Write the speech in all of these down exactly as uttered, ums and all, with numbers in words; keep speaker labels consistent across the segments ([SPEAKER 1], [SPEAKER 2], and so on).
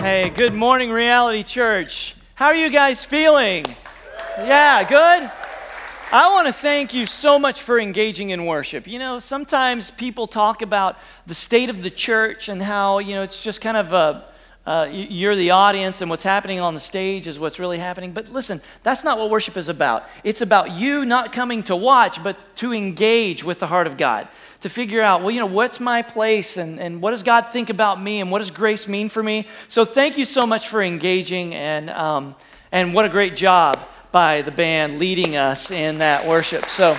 [SPEAKER 1] Hey, good morning, Reality Church. How are you guys feeling? Yeah, good? I want to thank you so much for engaging in worship. You know, sometimes people talk about the state of the church and how, you know, it's just kind of a, uh, you're the audience and what's happening on the stage is what's really happening. But listen, that's not what worship is about. It's about you not coming to watch, but to engage with the heart of God. To figure out, well, you know, what's my place and, and what does God think about me and what does grace mean for me? So thank you so much for engaging and um, and what a great job by the band leading us in that worship. So,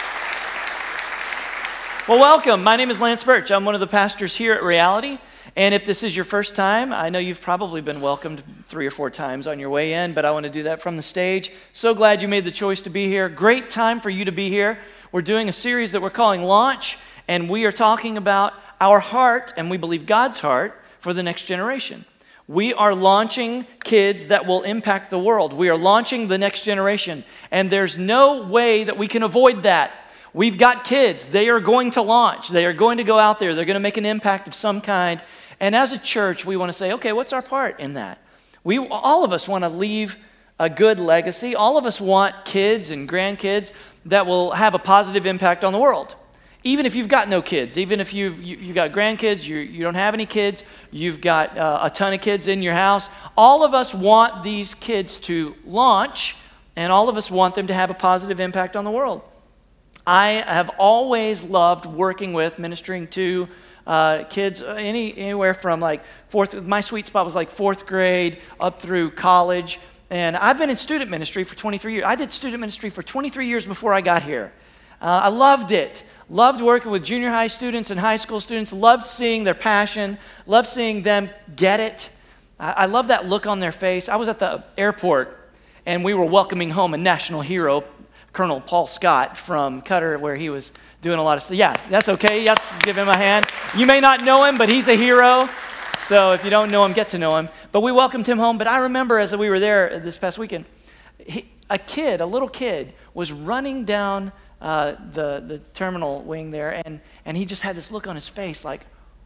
[SPEAKER 1] well, welcome. My name is Lance Birch. I'm one of the pastors here at Reality. And if this is your first time, I know you've probably been welcomed three or four times on your way in, but I want to do that from the stage. So glad you made the choice to be here. Great time for you to be here. We're doing a series that we're calling Launch, and we are talking about our heart, and we believe God's heart, for the next generation. We are launching kids that will impact the world. We are launching the next generation, and there's no way that we can avoid that. We've got kids. They are going to launch. They are going to go out there. They're going to make an impact of some kind. And as a church, we want to say, okay, what's our part in that? We, all of us want to leave a good legacy. All of us want kids and grandkids that will have a positive impact on the world. Even if you've got no kids, even if you've you, you've got grandkids, you you don't have any kids, you've got uh, a ton of kids in your house, all of us want these kids to launch, and all of us want them to have a positive impact on the world. I have always loved working with, ministering to uh, kids, any anywhere from like fourth, my sweet spot was like fourth grade up through college. And I've been in student ministry for twenty-three years. I did student ministry for twenty-three years before I got here. Uh, I loved it. Loved working with junior high students and high school students. Loved seeing their passion. Loved seeing them get it. I, I love that look on their face. I was at the airport, and we were welcoming home a national hero, Colonel Paul Scott from Qatar, where he was doing a lot of stuff. Yeah, that's okay. Let's give him a hand. You may not know him, but he's a hero. So if you don't know him, get to know him. But we welcomed him home. But I remember as we were there this past weekend, he, a kid, a little kid, was running down uh, the the terminal wing there, and and he just had this look on his face, like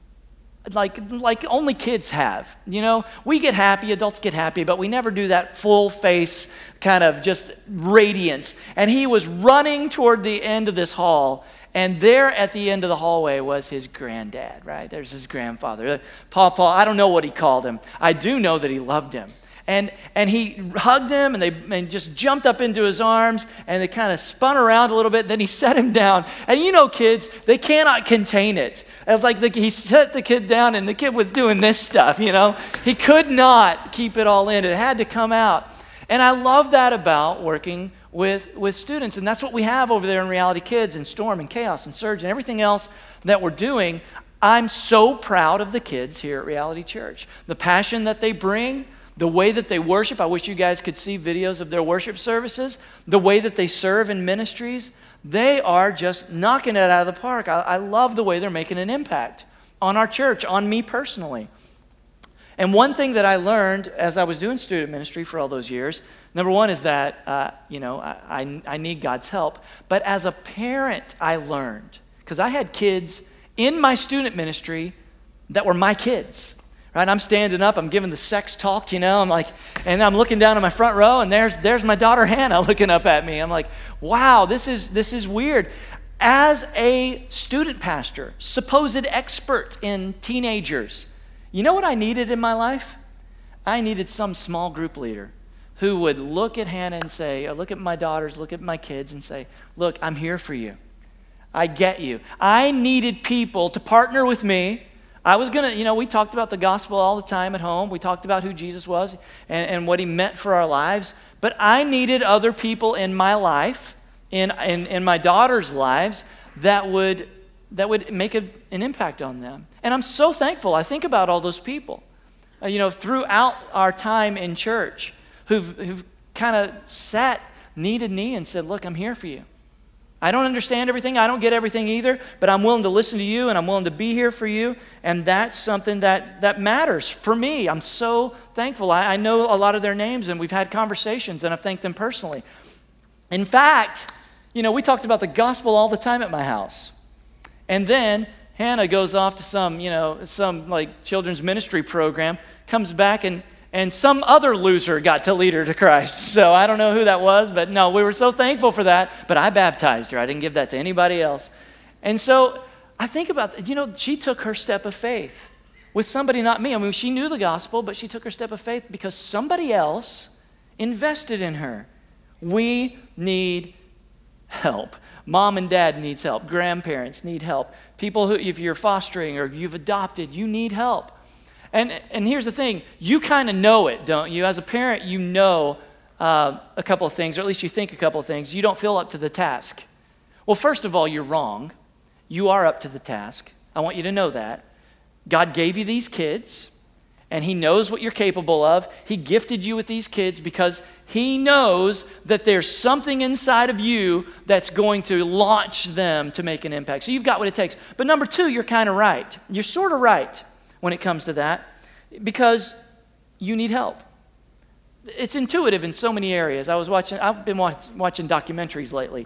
[SPEAKER 1] like like only kids have. You know, we get happy, adults get happy, but we never do that full face kind of just radiance. And he was running toward the end of this hall. And there at the end of the hallway was his granddad, right? There's his grandfather. Pawpaw, I don't know what he called him. I do know that he loved him. And and he hugged him, and they and just jumped up into his arms, and they kind of spun around a little bit. Then he set him down. And you know kids, they cannot contain it. It was like the, he set the kid down, and the kid was doing this stuff, you know. He could not keep it all in. It had to come out. And I love that about working with, with students. And that's what we have over there in Reality Kids and Storm and Chaos and Surge and everything else that we're doing. I'm so proud of the kids here at Reality Church. The passion that they bring, the way that they worship. I wish you guys could see videos of their worship services. The way that they serve in ministries. They are just knocking it out of the park. I, I love the way they're making an impact on our church, on me personally. And one thing that I learned as I was doing student ministry for all those years, number one is that, uh, you know, I, I need God's help. But as a parent, I learned, because I had kids in my student ministry that were my kids, right? I'm standing up, I'm giving the sex talk, you know, I'm like, and I'm looking down in my front row, and there's there's my daughter Hannah looking up at me. I'm like, wow, this is this is weird. As a student pastor, supposed expert in teenagers, you know what I needed in my life? I needed some small group leader who would look at Hannah and say, or look at my daughters, look at my kids and say, look, I'm here for you. I get you. I needed people to partner with me. I was going to, you know, we talked about the gospel all the time at home. We talked about who Jesus was and, and what he meant for our lives. But I needed other people in my life, in, in, in my daughters' lives, that would that would make a, an impact on them. And I'm so thankful. I think about all those people, uh, you know, throughout our time in church who've, who've kind of sat knee to knee and said, look, I'm here for you. I don't understand everything. I don't get everything either, but I'm willing to listen to you, and I'm willing to be here for you. And that's something that, that matters for me. I'm so thankful. I, I know a lot of their names, and we've had conversations, and I've thanked them personally. In fact, you know, we talked about the gospel all the time at my house. And then Hannah goes off to some, you know, some like children's ministry program, comes back and, and some other loser got to lead her to Christ. So I don't know who that was, but no, we were so thankful for that. But I baptized her. I didn't give that to anybody else. And so I think about that. You know, she took her step of faith with somebody, not me. I mean, she knew the gospel, but she took her step of faith because somebody else invested in her. We need help. Mom and dad needs help. Grandparents need help. People who, if you're fostering or if you've adopted, you need help. And, and here's the thing. You kind of know it, don't you? As a parent, you know uh, a couple of things, or at least you think a couple of things. You don't feel up to the task. Well, first of all, you're wrong. You are up to the task. I want you to know that. God gave you these kids, and he knows what you're capable of. He gifted you with these kids because he knows that there's something inside of you that's going to launch them to make an impact. So you've got what it takes. But number two, you're kind of right. You're sort of right when it comes to that because you need help. It's intuitive in so many areas. I was watching, I've been watch, watching documentaries lately.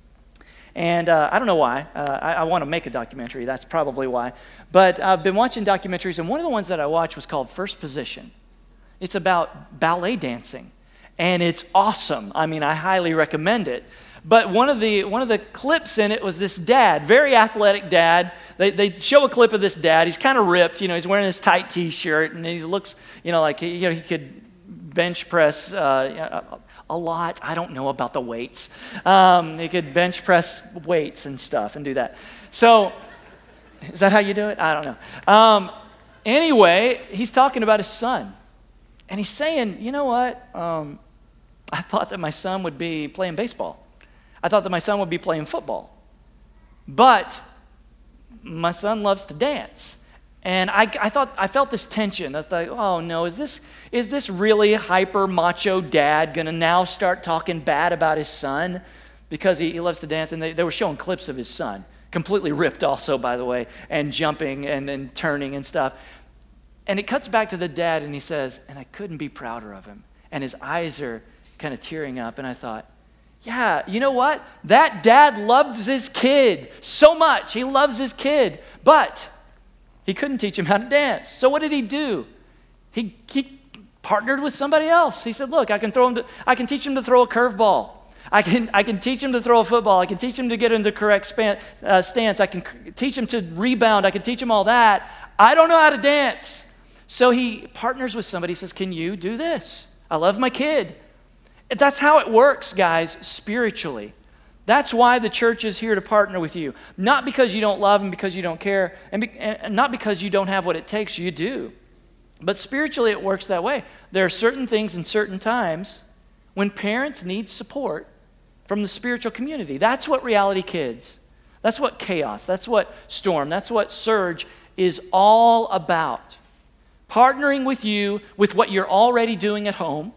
[SPEAKER 1] And uh, I don't know why. Uh, I, I want to make a documentary. That's probably why. But I've been watching documentaries, and one of the ones that I watched was called First Position. It's about ballet dancing, and it's awesome. I mean, I highly recommend it. But one of the one of the clips in it was this dad, very athletic dad. They they show a clip of this dad. He's kind of ripped. You know, he's wearing this tight T-shirt, and he looks, you know, like he, you know, he could bench press uh, a lot. I don't know about the weights. Um, he could bench press weights and stuff and do that. So, is that how you do it? I don't know. Um, anyway, he's talking about his son. And he's saying, you know what? Um, I thought that my son would be playing baseball. I thought that my son would be playing football. But my son loves to dance. And I, I thought I felt this tension. I was like, oh no, is this is this really hyper macho dad gonna now start talking bad about his son because he, he loves to dance? And they, they were showing clips of his son, completely ripped also, by the way, and jumping and, and turning and stuff. And it cuts back to the dad, and he says, and I couldn't be prouder of him. And his eyes are kind of tearing up, and I thought, yeah, you know what? That dad loves his kid so much. He loves his kid, but he couldn't teach him how to dance. So what did he do? He, he partnered with somebody else. He said, look, I can throw him to, I can teach him to throw a curveball. I can, I can teach him to throw a football. I can teach him to get into the correct span, uh, stance. I can c- teach him to rebound. I can teach him all that. I don't know how to dance. So he partners with somebody. He says, can you do this? I love my kid. That's how it works, guys, spiritually. That's why the church is here to partner with you. Not because you don't love and because you don't care, and, be, and not because you don't have what it takes. You do. But spiritually, it works that way. There are certain things in certain times when parents need support from the spiritual community. That's what Reality Kids, that's what Chaos, that's what Storm, that's what Surge is all about. Partnering with you with what you're already doing at home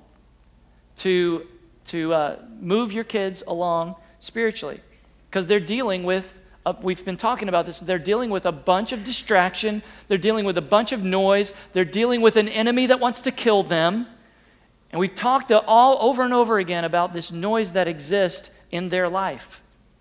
[SPEAKER 1] to, to uh, move your kids along spiritually, because they're dealing with, a, we've been talking about this, they're dealing with a bunch of distraction, they're dealing with a bunch of noise, they're dealing with an enemy that wants to kill them, and we've talked to all over and over again about this noise that exists in their life.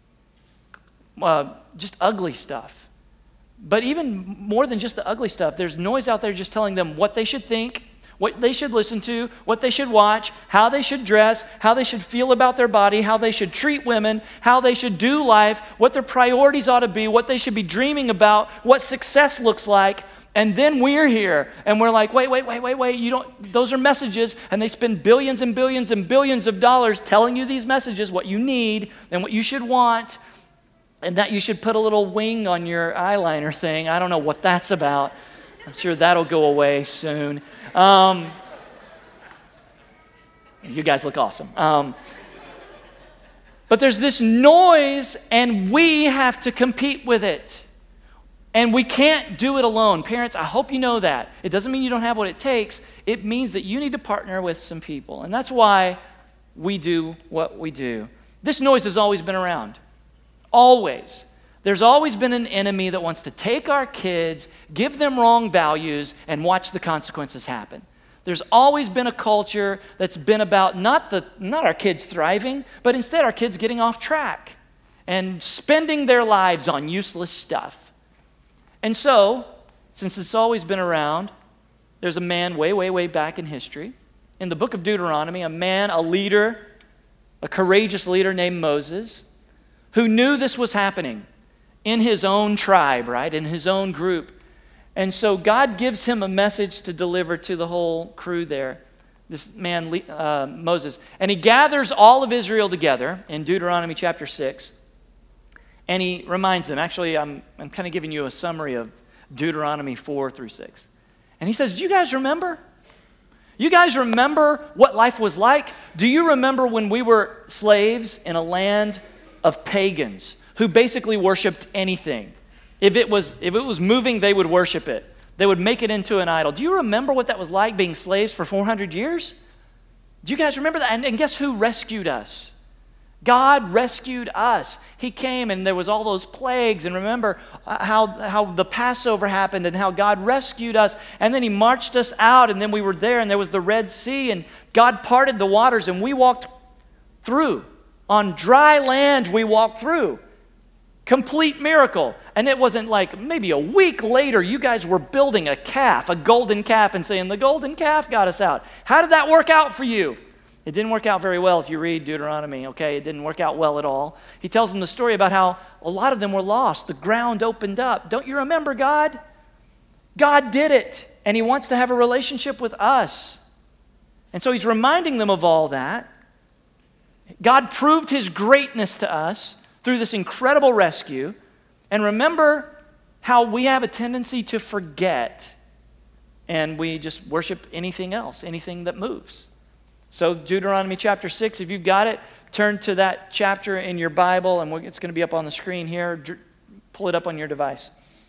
[SPEAKER 1] Uh, just ugly stuff. But even more than just the ugly stuff, there's noise out there just telling them what they should think, what they should listen to, what they should watch, how they should dress, how they should feel about their body, how they should treat women, how they should do life, what their priorities ought to be, what they should be dreaming about, what success looks like. And then we're here and we're like, wait, wait, wait, wait, wait, you don't, those are messages, and they spend billions and billions and billions of dollars telling you these messages, what you need and what you should want, and that you should put a little wing on your eyeliner thing. I don't know what that's about. I'm sure that'll go away soon. Um, you guys look awesome. Um, but there's this noise, and we have to compete with it. And we can't do it alone. Parents, I hope you know that. It doesn't mean you don't have what it takes. It means that you need to partner with some people. And that's why we do what we do. This noise has always been around. Always. There's always been an enemy that wants to take our kids, give them wrong values, and watch the consequences happen. There's always been a culture that's been about not, the, not our kids thriving, but instead our kids getting off track and spending their lives on useless stuff. And so, since it's always been around, there's a man way, way, way back in history, in the book of Deuteronomy, a man, a leader, a courageous leader named Moses, who knew this was happening in his own tribe, right, in his own group. And so God gives him a message to deliver to the whole crew there, this man, uh, Moses. And he gathers all of Israel together in Deuteronomy chapter six, and he reminds them, actually, I'm, I'm kind of giving you a summary of Deuteronomy four through six. And he says, do you guys remember? You guys remember what life was like? Do you remember when we were slaves in a land of pagans who basically worshiped anything? If it was, if it was moving, they would worship it. They would make it into an idol. Do you remember what that was like, being slaves for four hundred years? Do you guys remember that? And, and guess who rescued us? God rescued us. He came and there was all those plagues. And remember how, how the Passover happened and how God rescued us. And then he marched us out, and then we were there, and there was the Red Sea, and God parted the waters, and we walked through. On dry land we walked through. Complete miracle. And it wasn't like maybe a week later you guys were building a calf, a golden calf, and saying the golden calf got us out. How did that work out for you? It didn't work out very well if you read Deuteronomy, okay? It didn't work out well at all. He tells them the story about how a lot of them were lost. The ground opened up. Don't you remember God? God did it, and he wants to have a relationship with us. And so he's reminding them of all that. God proved his greatness to us through this incredible rescue. And remember how we have a tendency to forget, and we just worship anything else, anything that moves. So Deuteronomy chapter six, if you've got it, turn to that chapter in your Bible, and it's going to be up on the screen here. Pull it up on your device.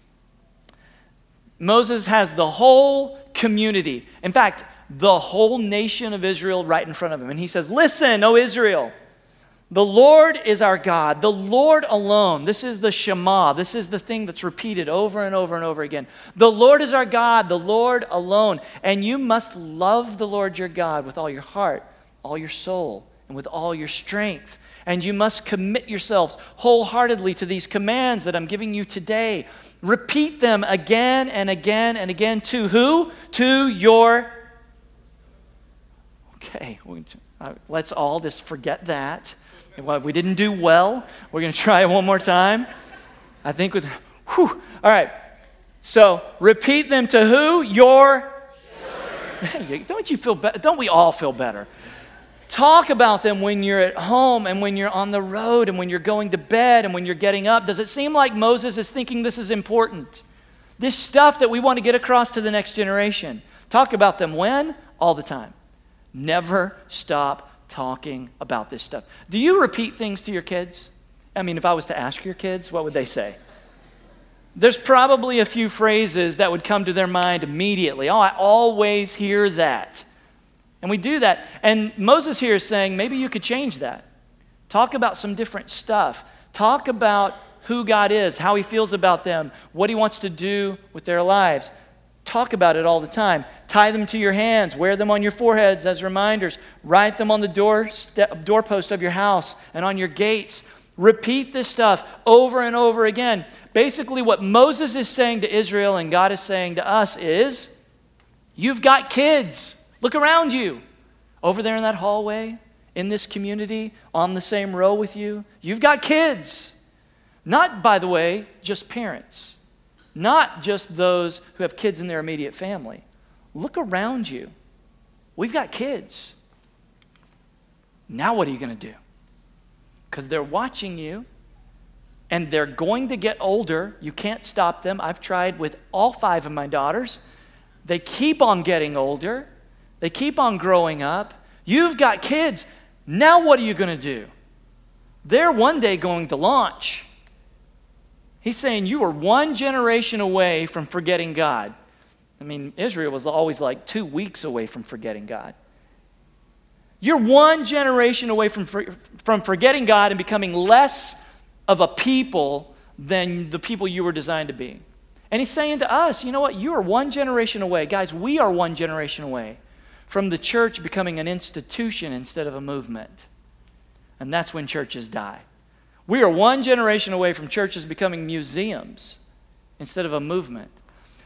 [SPEAKER 1] Moses has the whole community, in fact, the whole nation of Israel right in front of him. And he says, listen, O Israel, the Lord is our God, the Lord alone. This is the Shema. This is the thing that's repeated over and over and over again. The Lord is our God, the Lord alone. And you must love the Lord your God with all your heart, all your soul, and with all your strength. And you must commit yourselves wholeheartedly to these commands that I'm giving you today. Repeat them again and again and again. To who? To your... Okay, let's all just forget that. We didn't do well. We're going to try it one more time. I think with, whew. All right. So repeat them to who? Your children. Don't you feel better? Don't we all feel better? Talk about them when you're at home and when you're on the road and when you're going to bed and when you're getting up. Does it seem like Moses is thinking this is important? This stuff that we want to get across to the next generation. Talk about them when? All the time. Never stop talking about this stuff. Do you repeat things to your kids? I mean, if I was to ask your kids, what would they say? There's probably a few phrases that would come to their mind immediately. Oh, I always hear that. And we do that. And Moses here is saying, maybe you could change that. Talk about some different stuff. Talk about who God is, how he feels about them, what he wants to do with their lives. Talk about it all the time. Tie them to your hands. Wear them on your foreheads as reminders. Write them on the door step, doorpost of your house and on your gates. Repeat this stuff over and over again. Basically, what Moses is saying to Israel and God is saying to us is, you've got kids. Look around you. Over there in that hallway, in this community, on the same row with you, you've got kids. Not, by the way, just parents. Not just those who have kids in their immediate family. Look around you. We've got kids. Now what are you going to do? Because they're watching you, and they're going to get older. You can't stop them. I've tried with all five of my daughters. They keep on getting older. They keep on growing up. You've got kids. Now what are you going to do? They're one day going to launch. He's saying you are one generation away from forgetting God. I mean, Israel was always like two weeks away from forgetting God. You're one generation away from, from forgetting God and becoming less of a people than the people you were designed to be. And he's saying to us, you know what? You are one generation away. Guys, we are one generation away from the church becoming an institution instead of a movement. And that's when churches die. We are one generation away from churches becoming museums instead of a movement.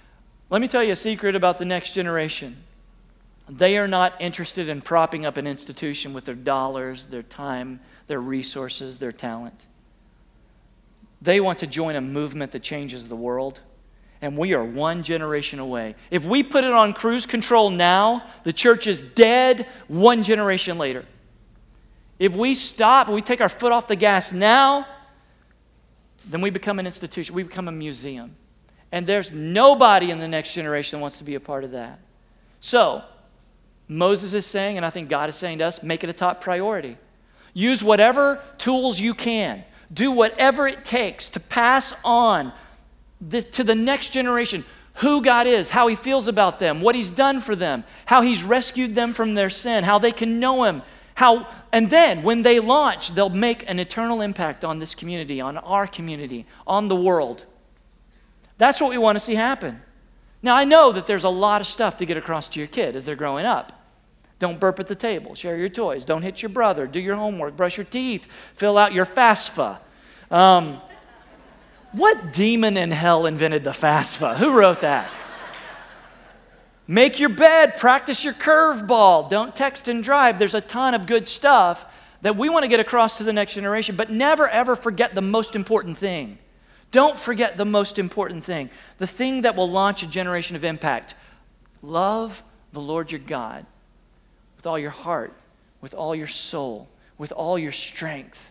[SPEAKER 1] Let me tell you a secret about the next generation. They are not interested in propping up an institution with their dollars, their time, their resources, their talent. They want to join a movement that changes the world. And we are one generation away. If we put it on cruise control now, the church is dead one generation later. If we stop and we take our foot off the gas now, then we become an institution. We become a museum. And there's nobody in the next generation that wants to be a part of that. So, Moses is saying, and I think God is saying to us, make it a top priority. Use whatever tools you can. Do whatever it takes to pass on this, to the next generation, who God is, how He feels about them, what He's done for them, how He's rescued them from their sin, how they can know Him, how, and then when they launch, they'll make an eternal impact on this community, on our community, on the world. That's what we want to see happen. Now, I know that there's a lot of stuff to get across to your kid as they're growing up. Don't burp at the table, share your toys, don't hit your brother, do your homework, brush your teeth, fill out your FAFSA. Um, What demon in hell invented the FAFSA? Who wrote that? Make your bed, practice your curveball, don't text and drive. There's a ton of good stuff that we want to get across to the next generation, but never ever forget the most important thing. Don't forget the most important thing, the thing that will launch a generation of impact. Love the Lord your God with all your heart, with all your soul, with all your strength.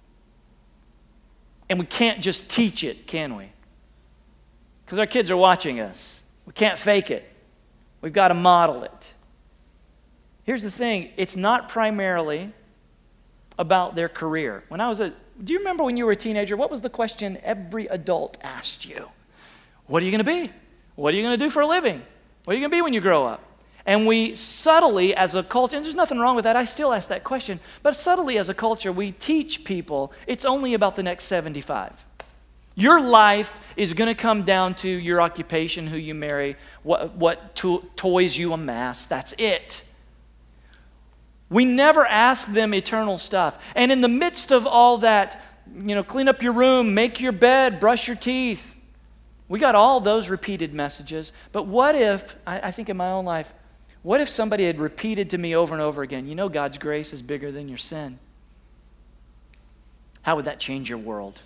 [SPEAKER 1] And we can't just teach it, can we? Because our kids are watching us. We can't fake it. We've got to model it. Here's the thing. It's not primarily about their career. When I was a, do you remember when you were a teenager, what was the question every adult asked you? What are you going to be? What are you going to do for a living? What are you going to be when you grow up? And we subtly, as a culture, and there's nothing wrong with that, I still ask that question, but subtly as a culture, we teach people it's only about the next seventy-five. Your life is going to come down to your occupation, who you marry, what, what to- toys you amass. That's it. We never ask them eternal stuff. And in the midst of all that, you know, clean up your room, make your bed, brush your teeth, we got all those repeated messages. But what if, I, I think in my own life, what if somebody had repeated to me over and over again, you know God's grace is bigger than your sin? How would that change your world?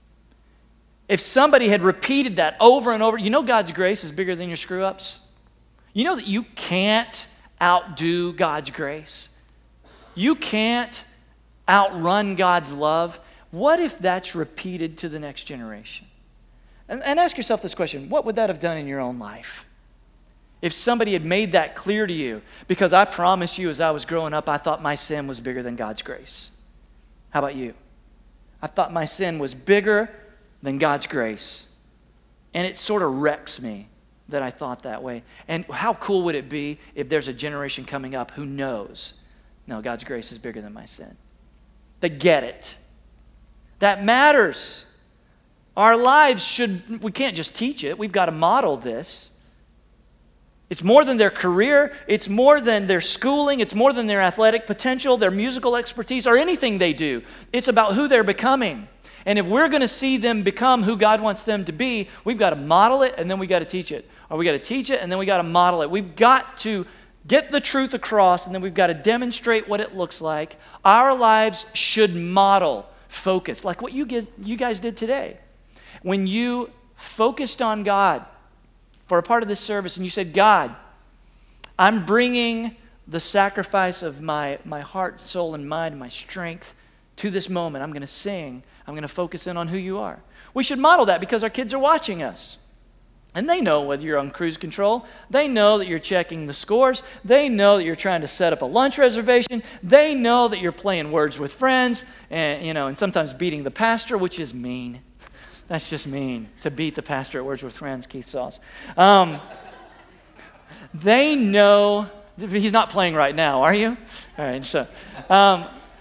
[SPEAKER 1] If somebody had repeated that over and over, you know God's grace is bigger than your screw-ups? You know that you can't outdo God's grace? You can't outrun God's love? What if that's repeated to the next generation? And, and ask yourself this question, what would that have done in your own life? If somebody had made that clear to you, because I promise you as I was growing up, I thought my sin was bigger than God's grace. How about you? I thought my sin was bigger than God's grace. And it sort of wrecks me that I thought that way. And how cool would it be if there's a generation coming up who knows, no, God's grace is bigger than my sin. They get it. That matters. Our lives should, we can't just teach it. We've got to model this. It's more than their career. It's more than their schooling. It's more than their athletic potential, their musical expertise, or anything they do. It's about who they're becoming. And if we're going to see them become who God wants them to be, we've got to model it and then we've got to teach it. Or we've got to teach it and then we've got to model it. We've got to get the truth across and then we've got to demonstrate what it looks like. Our lives should model focus, like what you, get, you guys did today. When you focused on God for a part of this service and you said, God, I'm bringing the sacrifice of my, my heart, soul, and mind, and my strength to this moment. I'm going to sing. I'm going to focus in on who you are. We should model that because our kids are watching us. And they know whether you're on cruise control. They know that you're checking the scores. They know that you're trying to set up a lunch reservation. They know that you're playing words with friends and, you know, and sometimes beating the pastor, which is mean. That's just mean, to beat the pastor at Words with Friends, Keith Sauce. Um, they know, he's not playing right now, are you? All right, so um,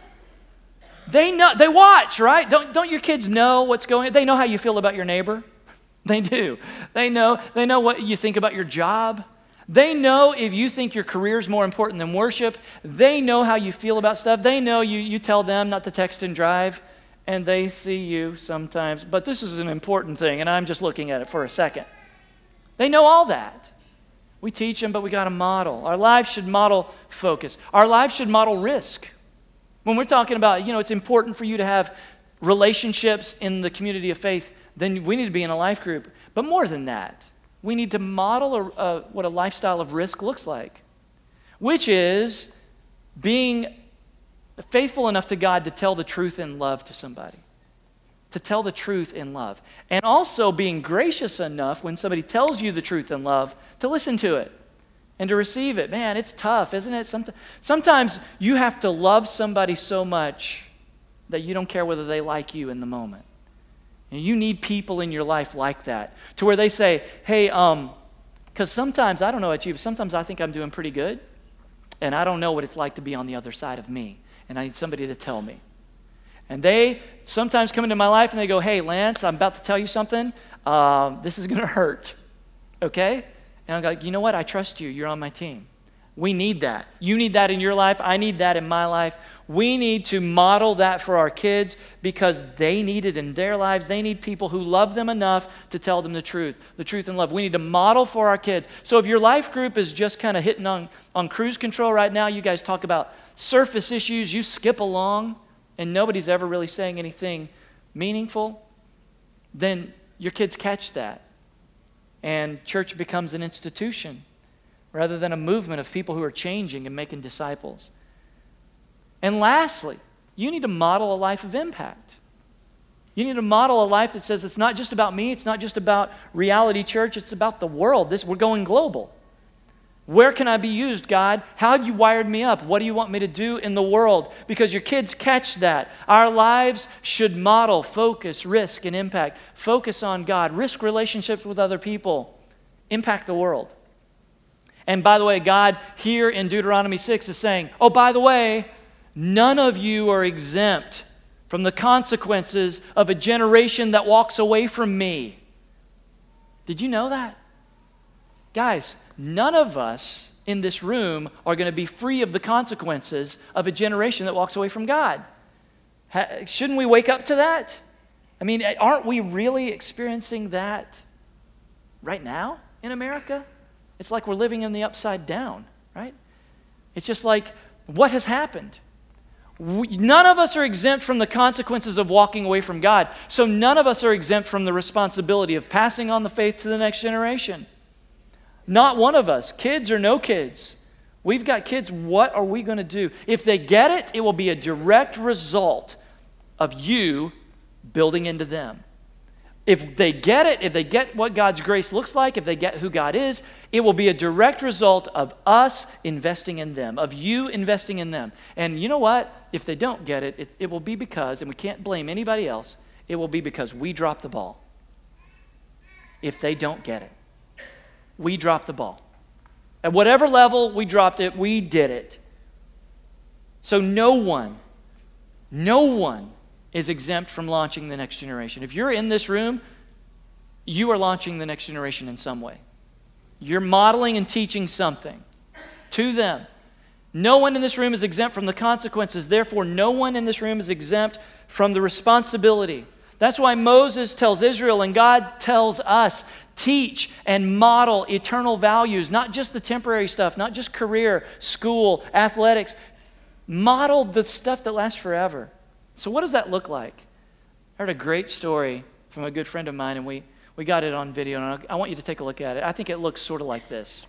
[SPEAKER 1] they know, they watch, right? Don't, don't your kids know what's going on? They know how you feel about your neighbor. They do. They know, they know what you think about your job. They know if you think your career is more important than worship. They know how you feel about stuff. They know you, you tell them not to text and drive. And they see you sometimes. But this is an important thing, and I'm just looking at it for a second. They know all that. We teach them, but we got to model. Our lives should model focus. Our lives should model risk. When we're talking about, you know, it's important for you to have relationships in the community of faith, then we need to be in a life group. But more than that, we need to model a, a, what a lifestyle of risk looks like, which is being faithful enough to God to tell the truth in love to somebody, to tell the truth in love, and also being gracious enough when somebody tells you the truth in love to listen to it and to receive it. Man, it's tough, isn't it? Sometimes, sometimes you have to love somebody so much that you don't care whether they like you in the moment. And you need people in your life like that, to where they say, hey, um, because sometimes, I don't know about you, but sometimes I think I'm doing pretty good, and I don't know what it's like to be on the other side of me, and I need somebody to tell me. And they sometimes come into my life and they go, hey, Lance, I'm about to tell you something. Um, this is going to hurt, okay? And I'm like, you know what? I trust you. You're on my team. We need that. You need that in your life. I need that in my life. We need to model that for our kids because they need it in their lives. They need people who love them enough to tell them the truth, the truth in love. We need to model for our kids. So if your life group is just kind of hitting on, on cruise control right now, you guys talk about surface issues, you skip along, and nobody's ever really saying anything meaningful, then your kids catch that. And church becomes an institution rather than a movement of people who are changing and making disciples. And lastly, you need to model a life of impact. You need to model a life that says it's not just about me, it's not just about Reality Church, it's about the world. This, we're going global. Where can I be used, God? How have you wired me up? What do you want me to do in the world? Because your kids catch that. Our lives should model focus, risk, and impact. Focus on God. Risk relationships with other people. Impact the world. And by the way, God here in Deuteronomy six is saying, oh, by the way, none of you are exempt from the consequences of a generation that walks away from me. Did you know that? Guys, none of us in this room are going to be free of the consequences of a generation that walks away from God. Ha- shouldn't we wake up to that? I mean, aren't we really experiencing that right now in America? It's like we're living in the upside down, right? It's just like, what has happened? We, none of us are exempt from the consequences of walking away from God. So none of us are exempt from the responsibility of passing on the faith to the next generation. Not one of us, kids or no kids. We've got kids, what are we going to do? If they get it, it will be a direct result of you building into them. If they get it, if they get what God's grace looks like, if they get who God is, it will be a direct result of us investing in them, of you investing in them. And you know what? If they don't get it, it, it will be because, and we can't blame anybody else, it will be because we dropped the ball. If they don't get it, we dropped the ball. At whatever level we dropped it, we did it. So no one, no one is exempt from launching the next generation. If you're in this room, you are launching the next generation in some way. You're modeling and teaching something to them. No one in this room is exempt from the consequences. Therefore, no one in this room is exempt from the responsibility. That's why Moses tells Israel and God tells us, teach and model eternal values, not just the temporary stuff, not just career, school, athletics. Model the stuff that lasts forever. So what does that look like? I heard a great story from a good friend of mine, and we, we got it on video, and I want you to take a look at it. I think it looks sort of like this.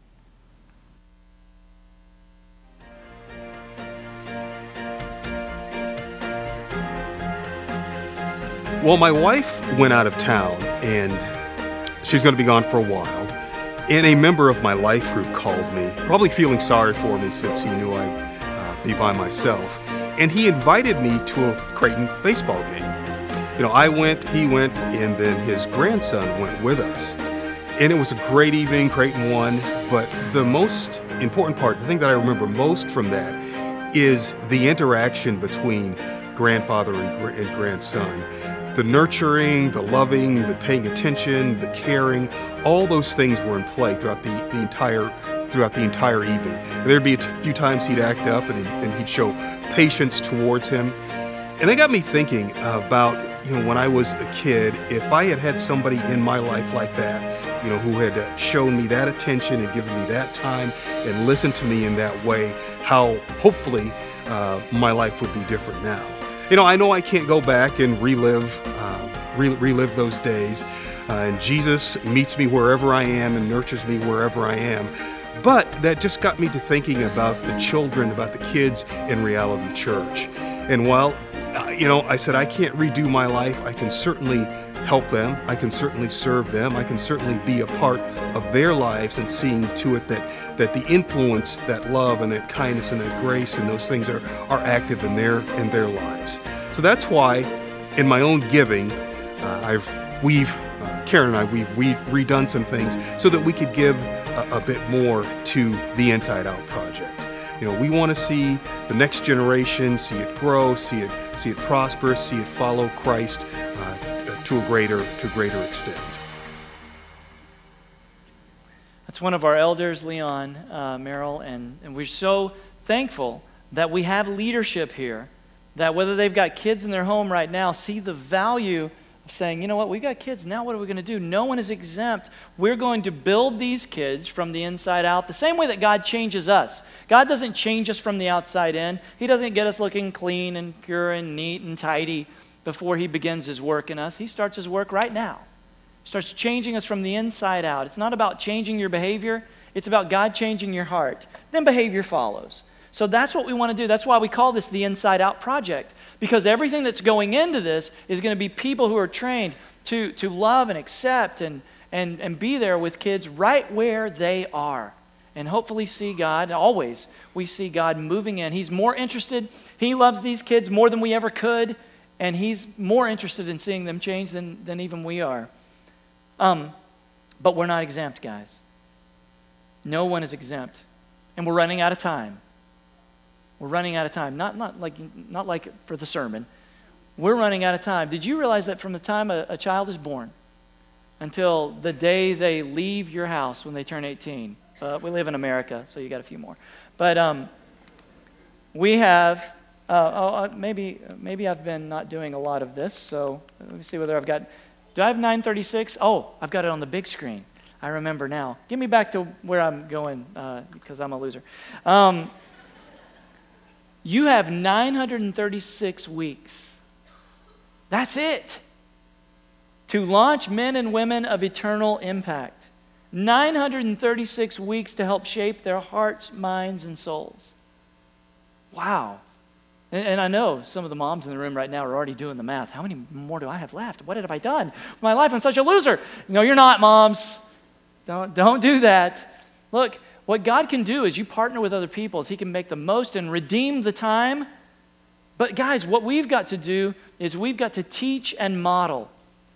[SPEAKER 2] Well, my wife went out of town, and she's going to be gone for a while. And a member of my life group called me, probably feeling sorry for me since he knew I'd uh, be by myself. And he invited me to a Creighton baseball game. You know, I went, he went, and then his grandson went with us. And it was a great evening, Creighton won. But the most important part, the thing that I remember most from that, is the interaction between grandfather and, gr- and grandson. The nurturing, the loving, the paying attention, the caring, all those things were in play throughout the, the entire throughout the entire evening. And there'd be a t- few times he'd act up and, he, and he'd show patience towards him. And that got me thinking about, you know, when I was a kid, if I had had somebody in my life like that, you know, who had uh, shown me that attention and given me that time and listened to me in that way, how hopefully uh, my life would be different now. You know, I know I can't go back and relive, uh, re relive those days, uh, and Jesus meets me wherever I am and nurtures me wherever I am. But that just got me to thinking about the children, about the kids in Reality Church. And while, uh, you know, I said I can't redo my life, I can certainly help them, I can certainly serve them, I can certainly be a part of their lives and seeing to it that, that the influence, that love and that kindness and that grace and those things are, are active in their, in their lives. So that's why in my own giving, uh, I've, we've, uh, Karen and I, we've, we've redone some things so that we could give a, a bit more to the Inside Out Project. You know, we want to see the next generation, see it grow, see it, see it prosper, see it follow Christ uh, to a greater, to a greater extent.
[SPEAKER 1] That's one of our elders, Leon uh, Merrill, and, and we're so thankful that we have leadership here, that whether they've got kids in their home right now, see the value of saying, you know what, we've got kids, now what are we going to do? No one is exempt. We're going to build these kids from the inside out, the same way that God changes us. God doesn't change us from the outside in. He doesn't get us looking clean and pure and neat and tidy before he begins his work in us. He starts his work right now. He starts changing us from the inside out. It's not about changing your behavior. It's about God changing your heart. Then behavior follows. So that's what we want to do. That's why we call this the Inside Out Project, because everything that's going into this is going to be people who are trained to, to love and accept and, and, and be there with kids right where they are. And hopefully see God, always we see God moving in. He's more interested, he loves these kids more than we ever could, and he's more interested in seeing them change than, than even we are. Um, but we're not exempt, guys. No one is exempt. And we're running out of time. We're running out of time. Not, not, like, not like for the sermon. We're running out of time. Did you realize that from the time a, a child is born until the day they leave your house when they turn eighteen, uh, we live in America, so you got a few more. But um, we have, uh, oh, maybe, maybe I've been not doing a lot of this, so let me see whether I've got, do I have nine thirty-six? Oh, I've got it on the big screen. I remember now. Get me back to where I'm going uh, because I'm a loser. Um, You have nine hundred thirty-six weeks. That's it. To launch men and women of eternal impact. nine hundred thirty-six weeks to help shape their hearts, minds, and souls. Wow. And, and I know some of the moms in the room right now are already doing the math. How many more do I have left? What have I done with my life? I'm such a loser. No, you're not, moms. Don't, don't do that. Look, what God can do is you partner with other people is he can make the most and redeem the time. But guys, what we've got to do is we've got to teach and model.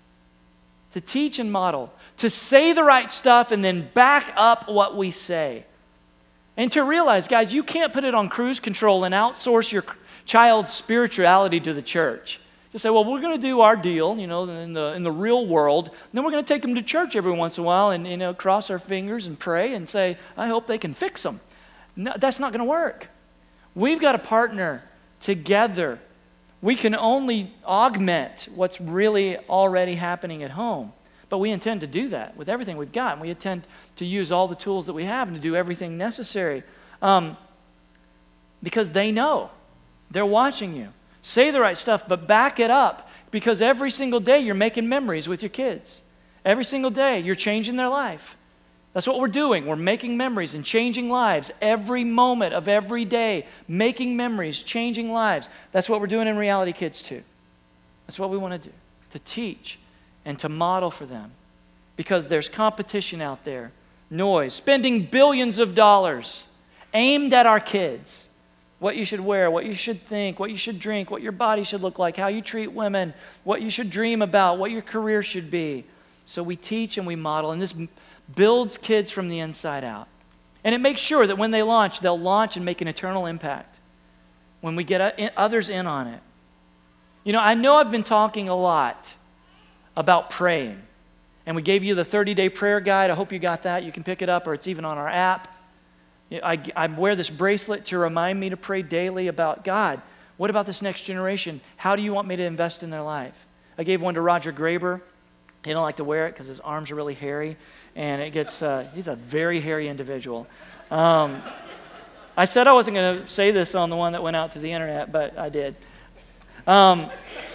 [SPEAKER 1] To teach and model. To say the right stuff and then back up what we say. And to realize, guys, you can't put it on cruise control and outsource your child's spirituality to the church. To say, well, we're going to do our deal, you know, in the in the real world. And then we're going to take them to church every once in a while and, you know, cross our fingers and pray and say, I hope they can fix them. No, that's not going to work. We've got to partner together. We can only augment what's really already happening at home. But we intend to do that with everything we've got. And we intend to use all the tools that we have and to do everything necessary. Um, because they know. They're watching you. Say the right stuff, but back it up, because every single day you're making memories with your kids. Every single day you're changing their life. That's what we're doing. We're making memories and changing lives every moment of every day, making memories, changing lives. That's what we're doing in Reality Kids too. That's what we want to do, to teach and to model for them, because there's competition out there, noise, spending billions of dollars aimed at our kids. What you should wear, what you should think, what you should drink, what your body should look like, how you treat women, what you should dream about, what your career should be. So we teach and we model, and this builds kids from the inside out. And it makes sure that when they launch, they'll launch and make an eternal impact when we get others in on it. You know, I know I've been talking a lot about praying, and we gave you the thirty-day prayer guide. I hope you got that. You can pick it up, or it's even on our app. I, I wear this bracelet to remind me to pray daily about God. What about this next generation? How do you want me to invest in their life? I gave one to Roger Graber. He don't like to wear it because his arms are really hairy, and it gets, uh, he's a very hairy individual. Um, I said I wasn't going to say this on the one that went out to the internet, but I did. Um,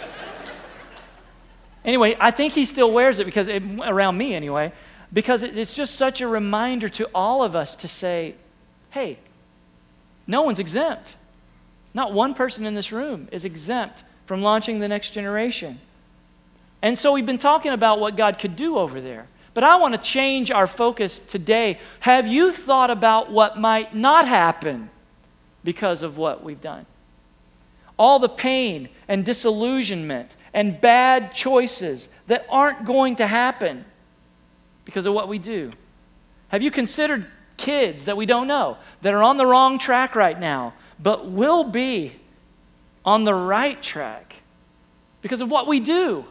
[SPEAKER 1] anyway, I think he still wears it because, it, around me anyway, because it, it's just such a reminder to all of us to say, hey, no one's exempt. Not one person in this room is exempt from launching the next generation. And so we've been talking about what God could do over there. But I want to change our focus today. Have you thought about what might not happen because of what we've done? All the pain and disillusionment and bad choices that aren't going to happen because of what we do. Have you considered kids that we don't know, that are on the wrong track right now, but will be on the right track because of what we do?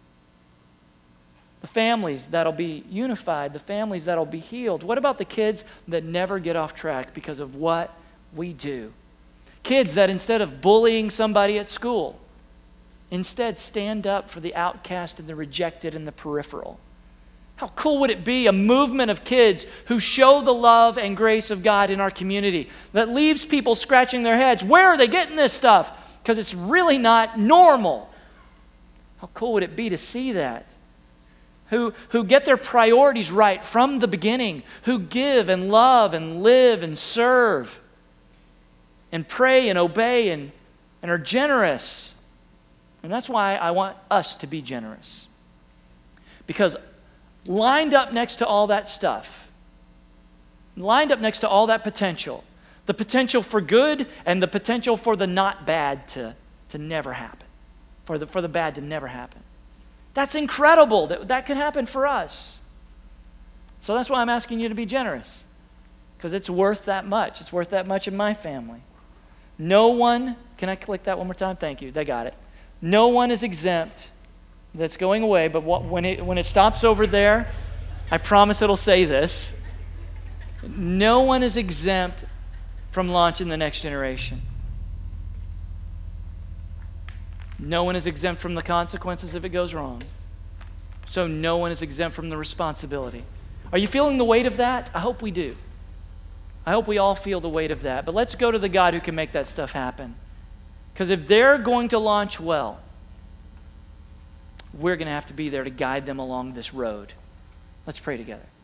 [SPEAKER 1] The families that'll be unified, the families that'll be healed. What about the kids that never get off track because of what we do? Kids that instead of bullying somebody at school, instead stand up for the outcast and the rejected and the peripheral. How cool would it be, a movement of kids who show the love and grace of God in our community that leaves people scratching their heads. Where are they getting this stuff? Because it's really not normal. How cool would it be to see that? Who, who get their priorities right from the beginning, who give and love and live and serve and pray and obey and, and are generous. And that's why I want us to be generous. Because lined up next to all that stuff, lined up next to all that potential, the potential for good and the potential for the not bad to, to never happen, for the, for the bad to never happen. That's incredible that that could happen for us. So that's why I'm asking you to be generous, because it's worth that much. It's worth that much in my family. No one, can I click that one more time? Thank you, they got it. No one is exempt that's going away, but what, when, it, when it stops over there, I promise it'll say this. No one is exempt from launching the next generation. No one is exempt from the consequences if it goes wrong. So no one is exempt from the responsibility. Are you feeling the weight of that? I hope we do. I hope we all feel the weight of that. But let's go to the God who can make that stuff happen. Because if they're going to launch well, we're going to have to be there to guide them along this road. Let's pray together.